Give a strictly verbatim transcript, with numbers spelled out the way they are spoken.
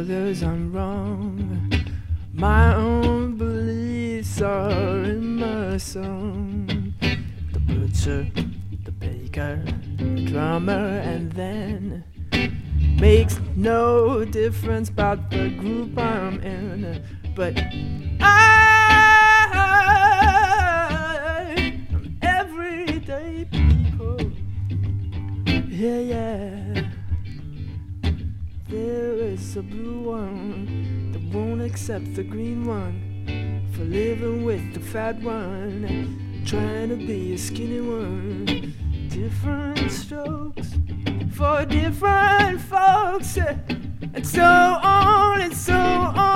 others I'm wrong. My own beliefs are in my song. The butcher, the baker, the drummer, and then makes no difference about the group I'm in. But I, I'm everyday people. Yeah, yeah. There is a blue one that won't accept the green one, for living with the fat one, trying to be a skinny one. Different strokes for different folks, and so on and so on.